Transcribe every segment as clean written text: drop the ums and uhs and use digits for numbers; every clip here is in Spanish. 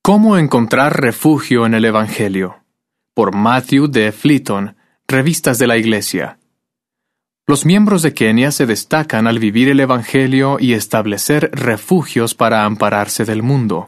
¿Cómo encontrar refugio en el Evangelio? Por Matthew D. Fleeton, Revistas de la Iglesia. Los miembros de Kenia se destacan al vivir el Evangelio y establecer refugios para ampararse del mundo.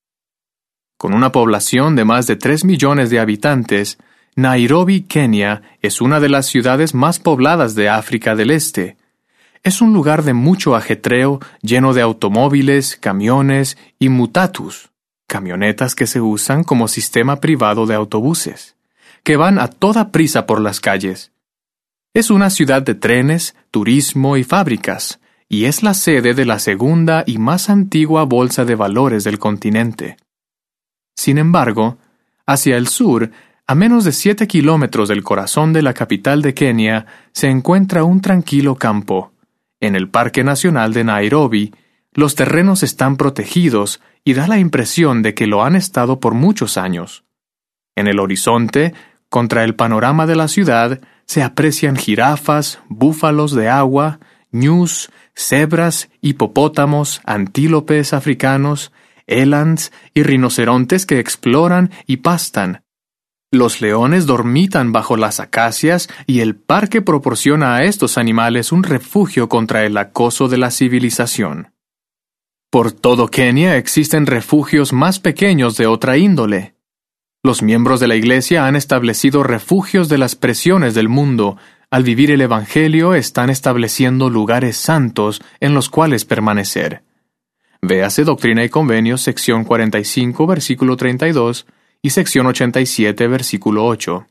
Con una población de más de 3 millones de habitantes, Nairobi, Kenia, es una de las ciudades más pobladas de África del Este. Es un lugar de mucho ajetreo, lleno de automóviles, camiones y mutatus, camionetas que se usan como sistema privado de autobuses, que van a toda prisa por las calles. Es una ciudad de trenes, turismo y fábricas, y es la sede de la segunda y más antigua bolsa de valores del continente. Sin embargo, hacia el sur, a menos de 7 kilómetros del corazón de la capital de Kenia, se encuentra un tranquilo campo. En el Parque Nacional de Nairobi, los terrenos están protegidos y da la impresión de que lo han estado por muchos años. En el horizonte, contra el panorama de la ciudad, se aprecian jirafas, búfalos de agua, ñus, cebras, hipopótamos, antílopes africanos, elands y rinocerontes que exploran y pastan. Los leones dormitan bajo las acacias y el parque proporciona a estos animales un refugio contra el acoso de la civilización. Por todo Kenia existen refugios más pequeños de otra índole. Los miembros de la Iglesia han establecido refugios de las presiones del mundo. Al vivir el Evangelio están estableciendo lugares santos en los cuales permanecer. Véase Doctrina y Convenios, sección 45, versículo 32, y sección 87, versículo 8.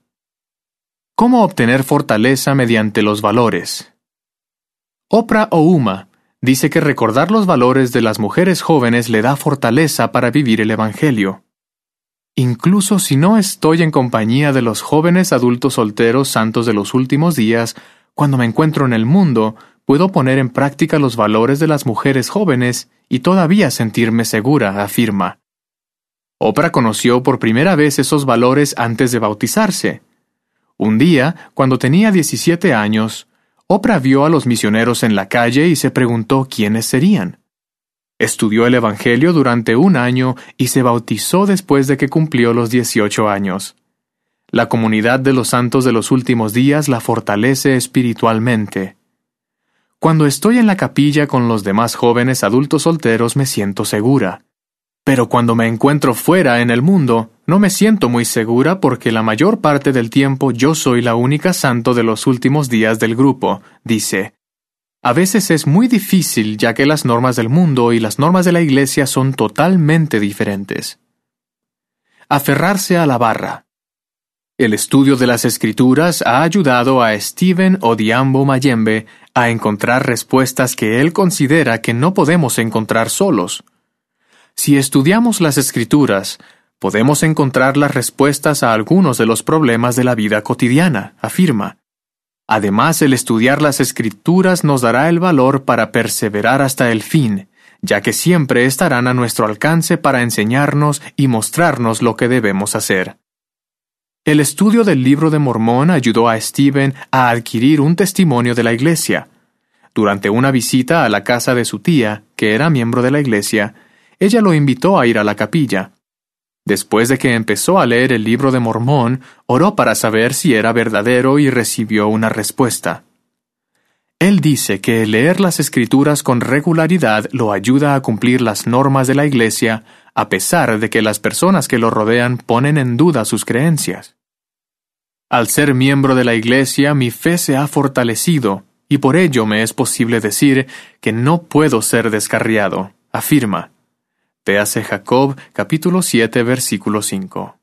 ¿Cómo obtener fortaleza mediante los valores? Oprah Ouma dice que recordar los valores de las mujeres jóvenes le da fortaleza para vivir el Evangelio. Incluso si no estoy en compañía de los jóvenes adultos solteros santos de los últimos días, cuando me encuentro en el mundo, puedo poner en práctica los valores de las mujeres jóvenes y todavía sentirme segura, afirma. Oprah conoció por primera vez esos valores antes de bautizarse. Un día, cuando tenía 17 años, Oprah vio a los misioneros en la calle y se preguntó quiénes serían. Estudió el Evangelio durante 1 año y se bautizó después de que cumplió los 18 años. La comunidad de los santos de los últimos días la fortalece espiritualmente. Cuando estoy en la capilla con los demás jóvenes adultos solteros me siento segura. Pero cuando me encuentro fuera en el mundo, no me siento muy segura porque la mayor parte del tiempo yo soy la única santo de los últimos días del grupo, dice. A veces es muy difícil ya que las normas del mundo y las normas de la Iglesia son totalmente diferentes. Aferrarse a la barra. El estudio de las Escrituras ha ayudado a Stephen Odhiambo Mayembe a encontrar respuestas que él considera que no podemos encontrar solos. Si estudiamos las Escrituras, podemos encontrar las respuestas a algunos de los problemas de la vida cotidiana, afirma. Además, el estudiar las Escrituras nos dará el valor para perseverar hasta el fin, ya que siempre estarán a nuestro alcance para enseñarnos y mostrarnos lo que debemos hacer. El estudio del Libro de Mormón ayudó a Stephen a adquirir un testimonio de la Iglesia. Durante una visita a la casa de su tía, que era miembro de la Iglesia, ella lo invitó a ir a la capilla. Después de que empezó a leer el Libro de Mormón, oró para saber si era verdadero y recibió una respuesta. Él dice que leer las Escrituras con regularidad lo ayuda a cumplir las normas de la Iglesia, a pesar de que las personas que lo rodean ponen en duda sus creencias. Al ser miembro de la Iglesia, mi fe se ha fortalecido, y por ello me es posible decir que no puedo ser descarriado, afirma. Véase Jacob, capítulo 7, versículo 5.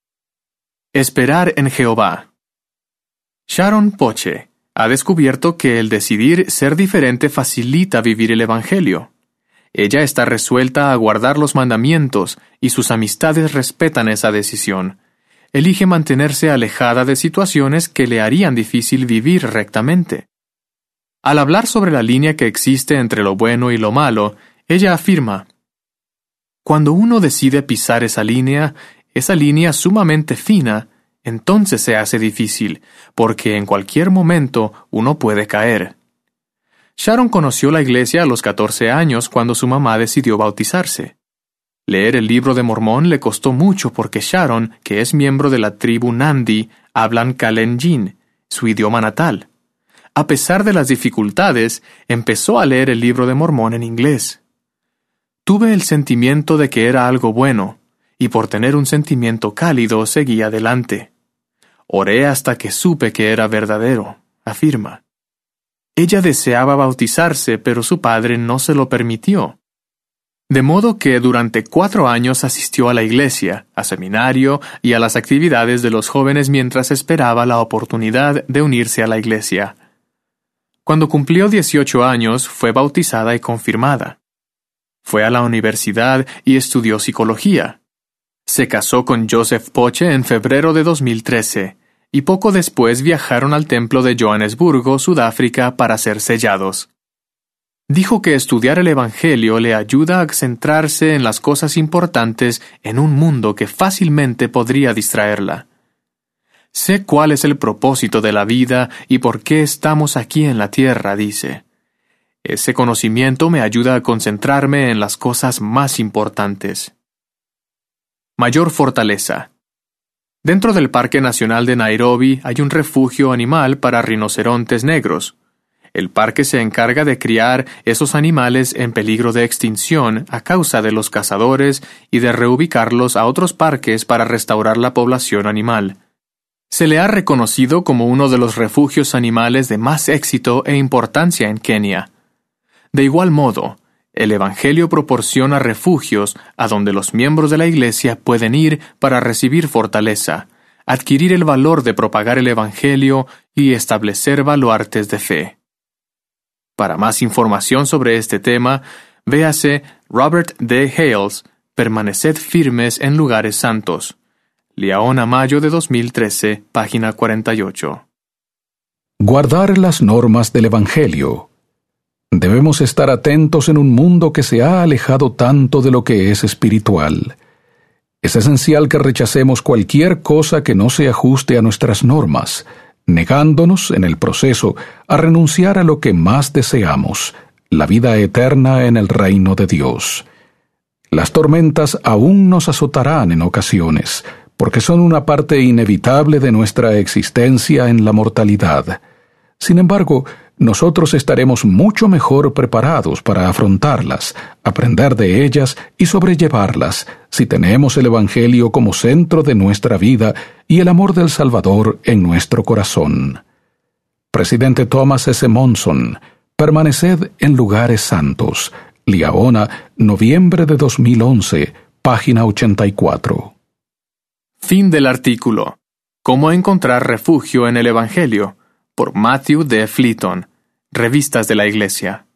Esperar en Jehová. Sharon Poche ha descubierto que el decidir ser diferente facilita vivir el Evangelio. Ella está resuelta a guardar los mandamientos y sus amistades respetan esa decisión. Elige mantenerse alejada de situaciones que le harían difícil vivir rectamente. Al hablar sobre la línea que existe entre lo bueno y lo malo, ella afirma: cuando uno decide pisar esa línea sumamente fina, entonces se hace difícil, porque en cualquier momento uno puede caer. Sharon conoció la Iglesia a los 14 años cuando su mamá decidió bautizarse. Leer el Libro de Mormón le costó mucho porque Sharon, que es miembro de la tribu Nandi, hablan Kalenjin, su idioma natal. A pesar de las dificultades, empezó a leer el Libro de Mormón en inglés. Tuve el sentimiento de que era algo bueno, y por tener un sentimiento cálido seguí adelante. Oré hasta que supe que era verdadero, afirma. Ella deseaba bautizarse, pero su padre no se lo permitió. De modo que durante 4 años asistió a la iglesia, a seminario y a las actividades de los jóvenes mientras esperaba la oportunidad de unirse a la iglesia. Cuando cumplió 18 años, fue bautizada y confirmada. Fue a la universidad y estudió psicología. Se casó con Joseph Poche en febrero de 2013, y poco después viajaron al templo de Johannesburgo, Sudáfrica, para ser sellados. Dijo que estudiar el Evangelio le ayuda a centrarse en las cosas importantes en un mundo que fácilmente podría distraerla. Sé cuál es el propósito de la vida y por qué estamos aquí en la tierra, dice. Ese conocimiento me ayuda a concentrarme en las cosas más importantes. Mayor fortaleza. Dentro del Parque Nacional de Nairobi hay un refugio animal para rinocerontes negros. El parque se encarga de criar esos animales en peligro de extinción a causa de los cazadores y de reubicarlos a otros parques para restaurar la población animal. Se le ha reconocido como uno de los refugios animales de más éxito e importancia en Kenia. De igual modo, el Evangelio proporciona refugios a donde los miembros de la Iglesia pueden ir para recibir fortaleza, adquirir el valor de propagar el Evangelio y establecer baluartes de fe. Para más información sobre este tema, véase Robert D. Hales, Permaneced firmes en lugares santos. Liaona, mayo de 2013, página 48. Guardar las normas del Evangelio. Debemos estar atentos en un mundo que se ha alejado tanto de lo que es espiritual. Es esencial que rechacemos cualquier cosa que no se ajuste a nuestras normas, negándonos, en el proceso, a renunciar a lo que más deseamos, la vida eterna en el reino de Dios. Las tormentas aún nos azotarán en ocasiones, porque son una parte inevitable de nuestra existencia en la mortalidad. Sin embargo, nosotros estaremos mucho mejor preparados para afrontarlas, aprender de ellas y sobrellevarlas si tenemos el Evangelio como centro de nuestra vida y el amor del Salvador en nuestro corazón. Presidente Thomas S. Monson, Permaneced en lugares santos. Liaona, noviembre de 2011, página 84. Fin del artículo. ¿Cómo encontrar refugio en el Evangelio? Por Matthew D. Fleeton. Revistas de la Iglesia.